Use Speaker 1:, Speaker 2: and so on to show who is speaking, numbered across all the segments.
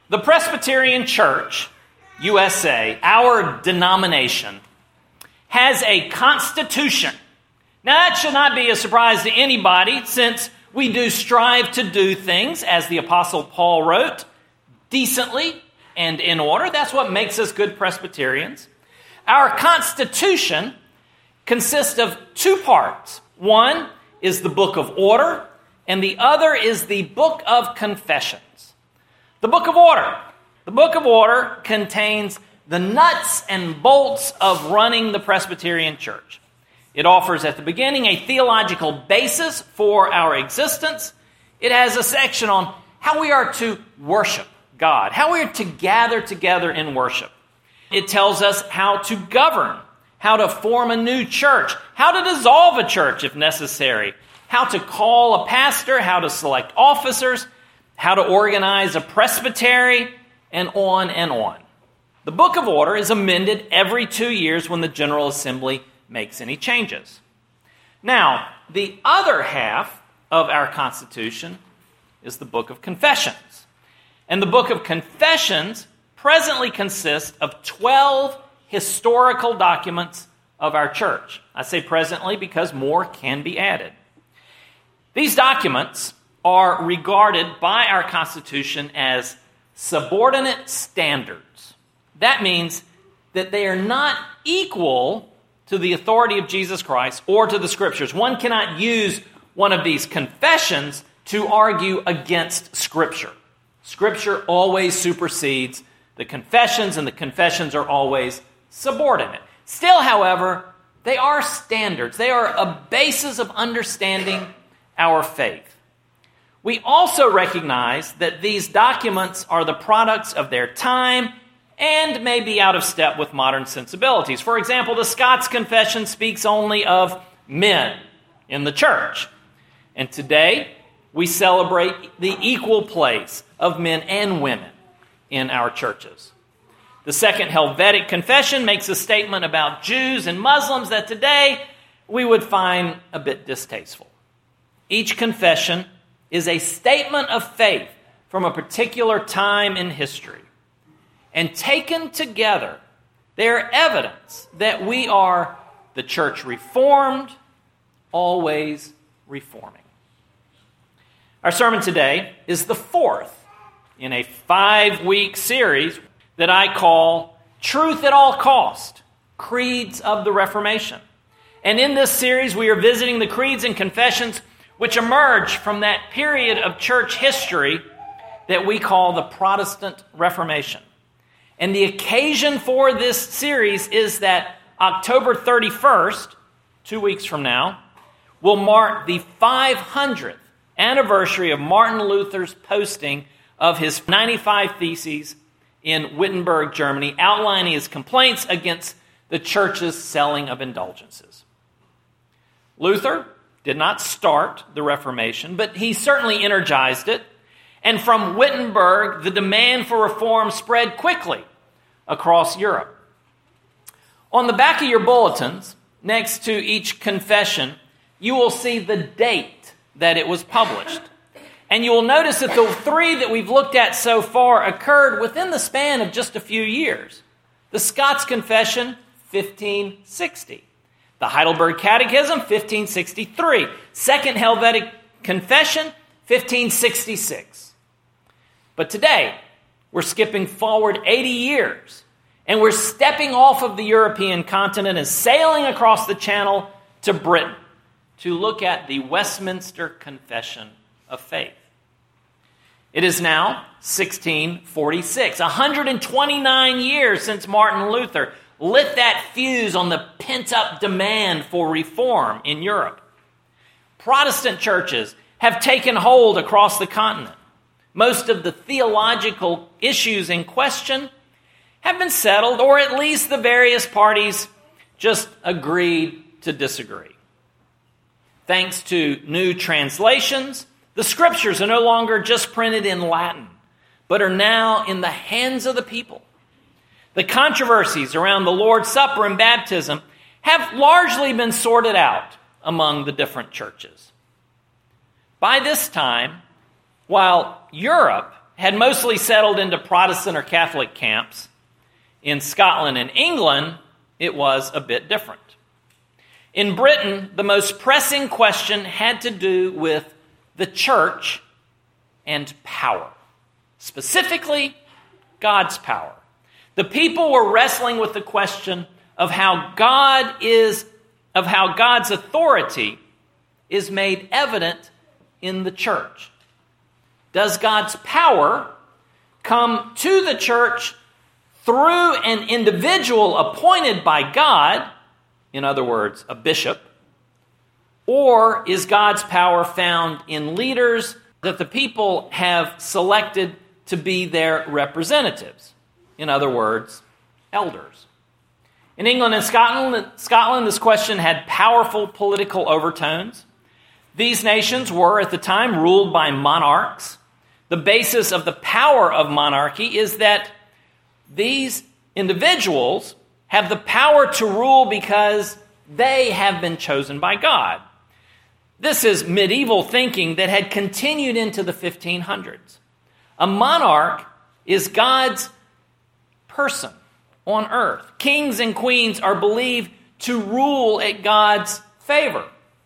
Speaker 1: The Presbyterian Church, USA, our denomination, has a constitution. Now, that should not be a surprise to anybody, since we do strive to do things, as the Apostle Paul wrote, decently and in order. That's what makes us good Presbyterians. Our constitution consists of two parts. One is the Book of Order, and the other is the Book of Confessions. The Book of Order. The Book of Order contains the nuts and bolts of running the Presbyterian Church. It offers at the beginning a theological basis for our existence. It has a section on how we are to worship God, how we are to gather together in worship. It tells us how to govern, how to form a new church, how to dissolve a church if necessary, how to call a pastor, how to select officers, how to organize a presbytery, and on and on. The Book of Order is amended every 2 years when the General Assembly makes any changes. Now, the other half of our Constitution is the Book of Confessions. And the Book of Confessions presently consists of 12 historical documents of our church. I say presently because more can be added. These documents are regarded by our Constitution as subordinate standards. That means that they are not equal to the authority of Jesus Christ or to the Scriptures. One cannot use one of these confessions to argue against Scripture. Scripture always supersedes the confessions, and the confessions are always subordinate. Still, however, they are standards. They are a basis of understanding our faith. We also recognize that these documents are the products of their time and may be out of step with modern sensibilities. For example, the Scots Confession speaks only of men in the church. And today, we celebrate the equal place of men and women in our churches. The Second Helvetic Confession makes a statement about Jews and Muslims that today we would find a bit distasteful. Each confession is a statement of faith from a particular time in history. And taken together, they are evidence that we are the church reformed, always reforming. Our sermon today is the fourth in a 5-week series that I call Truth at All Cost, Creeds of the Reformation. And in this series, we are visiting the creeds and confessions which emerged from that period of church history that we call the Protestant Reformation. And the occasion for this series is that October 31st, 2 weeks from now, will mark the 500th anniversary of Martin Luther's posting of his 95 Theses in Wittenberg, Germany, outlining his complaints against the church's selling of indulgences. Luther did not start the Reformation, but he certainly energized it. And from Wittenberg, the demand for reform spread quickly across Europe. On the back of your bulletins, next to each confession, you will see the date that it was published. And you will notice that the three that we've looked at so far occurred within the span of just a few years. The Scots Confession, 1560. The Heidelberg Catechism, 1563. Second Helvetic Confession, 1566. But today, we're skipping forward 80 years, and we're stepping off of the European continent and sailing across the Channel to Britain to look at the Westminster Confession of Faith. It is now 1646, 129 years since Martin Luther lit that fuse on the pent-up demand for reform in Europe. Protestant churches have taken hold across the continent. Most of the theological issues in question have been settled, or at least the various parties just agreed to disagree. Thanks to new translations, the Scriptures are no longer just printed in Latin, but are now in the hands of the people. The controversies around the Lord's Supper and baptism have largely been sorted out among the different churches. By this time, while Europe had mostly settled into Protestant or Catholic camps. In Scotland and England, it was a bit different. In Britain, the most pressing question had to do with the church and power. Specifically, God's power. The people were wrestling with the question of how God's authority is made evident in the church. Does God's power come to the church through an individual appointed by God, in other words, a bishop, or is God's power found in leaders that the people have selected to be their representatives? In other words, elders. In England and Scotland, this question had powerful political overtones. These nations were, at the time, ruled by monarchs. The basis of the power of monarchy is that these individuals have the power to rule because they have been chosen by God. This is medieval thinking that had continued into the 1500s. A monarch is God's person on earth. Kings and queens are believed to rule at God's favor.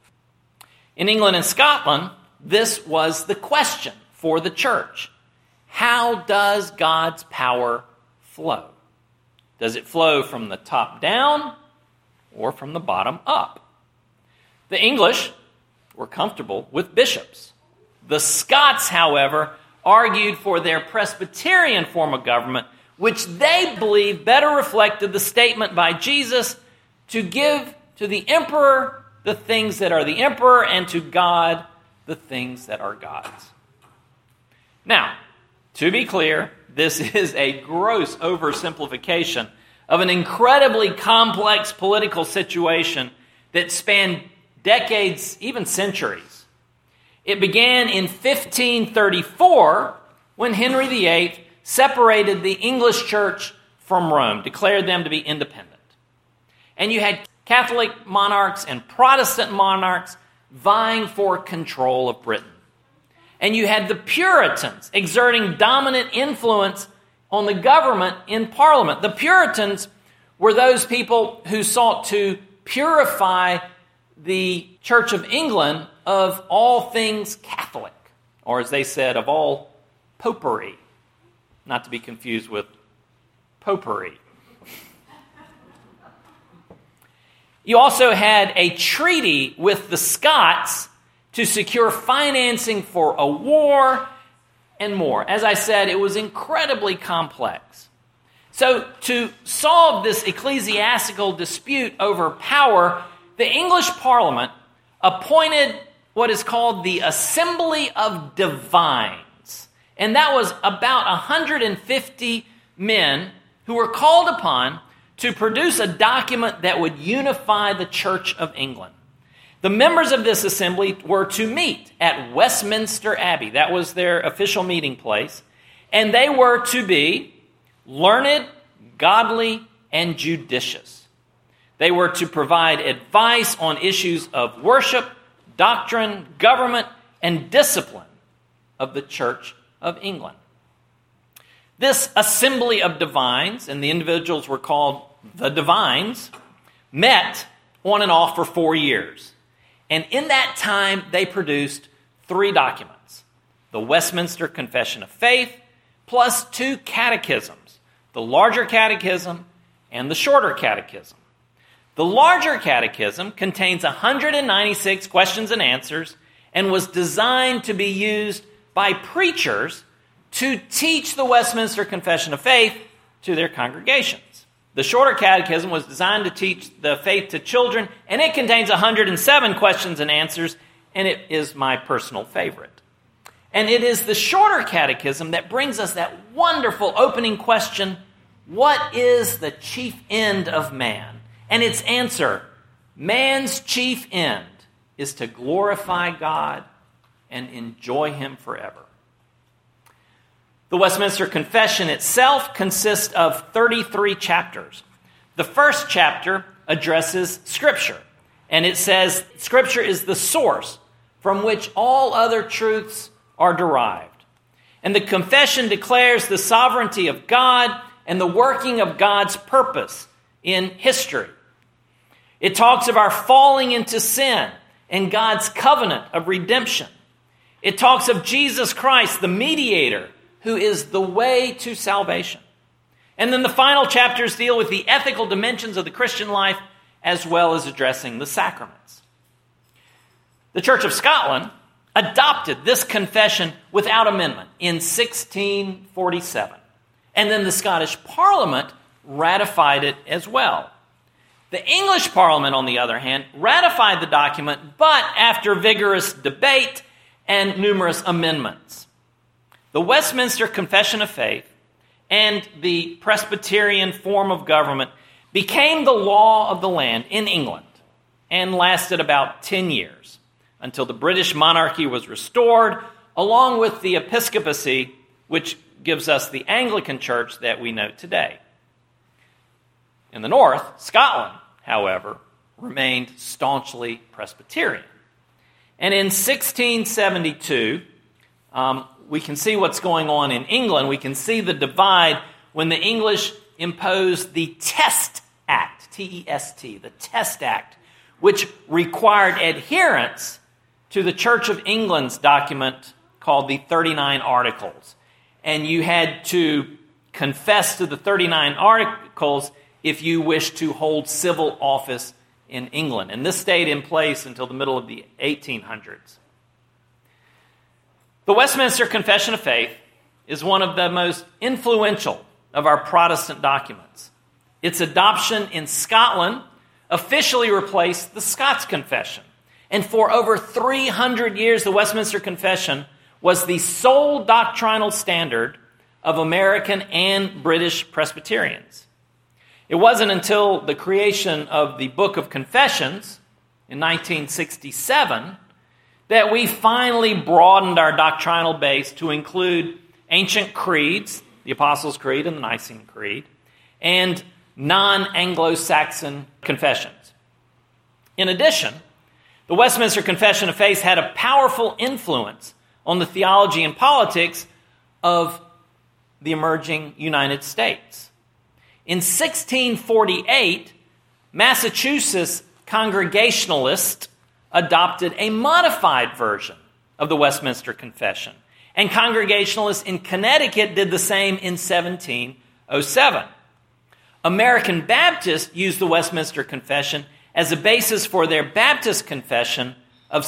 Speaker 1: In England and Scotland, this was the question for the church. How does God's power flow? Does it flow from the top down or from the bottom up? The English were comfortable with bishops. The Scots, however, argued for their Presbyterian form of government, which they believed better reflected the statement by Jesus to give to the emperor the things that are the emperor and to God the things that are God's. Now, to be clear, this is a gross oversimplification of an incredibly complex political situation that spanned decades, even centuries. It began in 1534 when Henry VIII separated the English church from Rome, declared them to be independent. And you had Catholic monarchs and Protestant monarchs vying for control of Britain. And you had the Puritans exerting dominant influence on the government in Parliament. The Puritans were those people who sought to purify the Church of England of all things Catholic, or as they said, of all popery, not to be confused with potpourri. You also had a treaty with the Scots to secure financing for a war and more. As I said, it was incredibly complex. So to solve this ecclesiastical dispute over power, the English Parliament appointed what is called the Assembly of Divines. And that was about 150 men who were called upon to produce a document that would unify the Church of England. The members of this assembly were to meet at Westminster Abbey. That was their official meeting place. And they were to be learned, godly, and judicious. They were to provide advice on issues of worship, doctrine, government, and discipline of the Church of England. This assembly of divines, and the individuals were called the divines, met on and off for 4 years. And in that time, they produced 3 documents: the Westminster Confession of Faith, plus 2 catechisms, the larger catechism and the shorter catechism. The larger catechism contains 196 questions and answers and was designed to be used by preachers to teach the Westminster Confession of Faith to their congregations. The shorter catechism was designed to teach the faith to children, and it contains 107 questions and answers, and it is my personal favorite. And it is the shorter catechism that brings us that wonderful opening question, what is the chief end of man? And its answer, man's chief end is to glorify God and enjoy Him forever. The Westminster Confession itself consists of 33 chapters. The first chapter addresses Scripture, and it says Scripture is the source from which all other truths are derived. And the confession declares the sovereignty of God and the working of God's purpose in history. It talks of our falling into sin and God's covenant of redemption. It talks of Jesus Christ, the mediator, who is the way to salvation. And then the final chapters deal with the ethical dimensions of the Christian life as well as addressing the sacraments. The Church of Scotland adopted this confession without amendment in 1647. And then the Scottish Parliament ratified it as well. The English Parliament, on the other hand, ratified the document, but after vigorous debate and numerous amendments. The Westminster Confession of Faith and the Presbyterian form of government became the law of the land in England and lasted about 10 years until the British monarchy was restored, along with the episcopacy, which gives us the Anglican Church that we know today. In the north, Scotland, however, remained staunchly Presbyterian. And in 1672, we can see what's going on in England. We can see the divide when the English imposed the Test Act, T-E-S-T, the Test Act, which required adherence to the Church of England's document called the 39 Articles. And you had to confess to the 39 Articles if you wish to hold civil office in England. And this stayed in place until the middle of the 1800s. The Westminster Confession of Faith is one of the most influential of our Protestant documents. Its adoption in Scotland officially replaced the Scots Confession. And for over 300 years, the Westminster Confession was the sole doctrinal standard of American and British Presbyterians. It wasn't until the creation of the Book of Confessions in 1967 that we finally broadened our doctrinal base to include ancient creeds, the Apostles' Creed and the Nicene Creed, and non-Anglo-Saxon confessions. In addition, the Westminster Confession of Faith had a powerful influence on the theology and politics of the emerging United States. In 1648, Massachusetts Congregationalists adopted a modified version of the Westminster Confession, and Congregationalists in Connecticut did the same in 1707. American Baptists used the Westminster Confession as a basis for their Baptist Confession of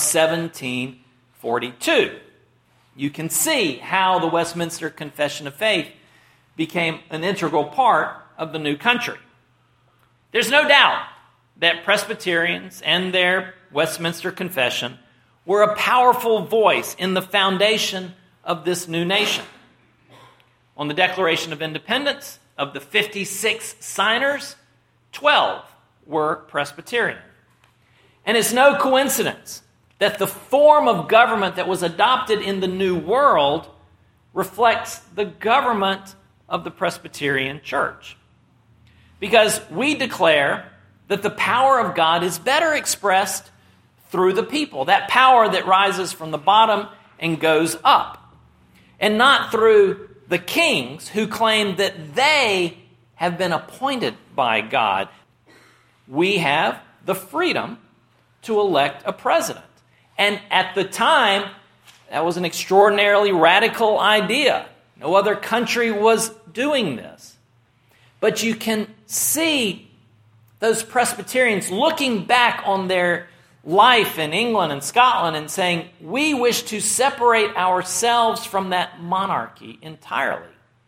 Speaker 1: 1742. You can see how the Westminster Confession of Faith became an integral part of the new country. There's no doubt that Presbyterians and their Westminster Confession were a powerful voice in the foundation of this new nation. On the Declaration of Independence, of the 56 signers, 12 were Presbyterian. And it's no coincidence that the form of government that was adopted in the New World reflects the government of the Presbyterian Church. Because we declare that the power of God is better expressed through the people, that power that rises from the bottom and goes up, and not through the kings who claim that they have been appointed by God. We have the freedom to elect a president. And at the time, that was an extraordinarily radical idea. No other country was doing this. But you can see those Presbyterians looking back on their life in England and Scotland and saying, we wish to separate ourselves from that monarchy entirely.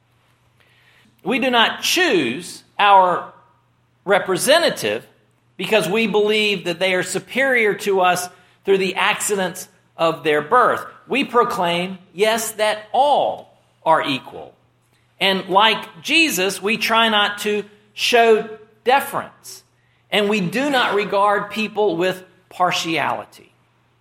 Speaker 1: We do not choose our representative because we believe that they are superior to us through the accidents of their birth. We proclaim, yes, that all are equal. And like Jesus, we try not to show deference. And we do not regard people with partiality.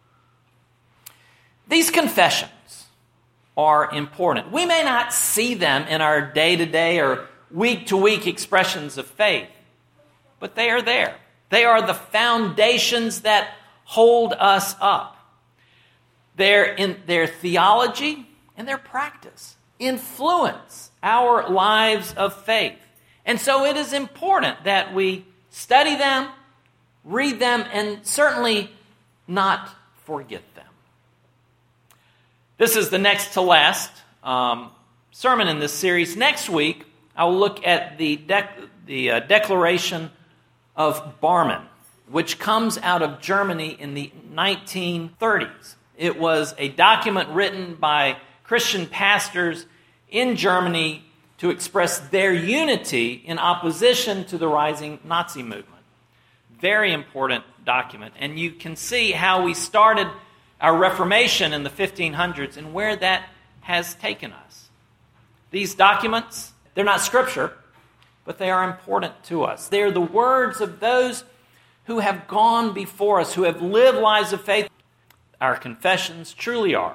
Speaker 1: These confessions are important. We may not see them in our day-to-day or week-to-week expressions of faith, but they are there. They are the foundations that hold us up. They're in their theology and their practice influence our lives of faith. And so it is important that we study them, read them, and certainly not forget them. This is the next to last sermon in this series. Next week, I will look at the Declaration of Barmen, which comes out of Germany in the 1930s. It was a document written by Christian pastors in Germany to express their unity in opposition to the rising Nazi movement. Very important document. And you can see how we started our Reformation in the 1500s and where that has taken us. These documents, they're not scripture, but they are important to us. They are the words of those who have gone before us, who have lived lives of faith. Our confessions truly are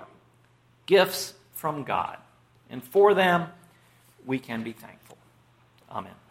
Speaker 1: gifts from God. And for them, we can be thankful. Amen.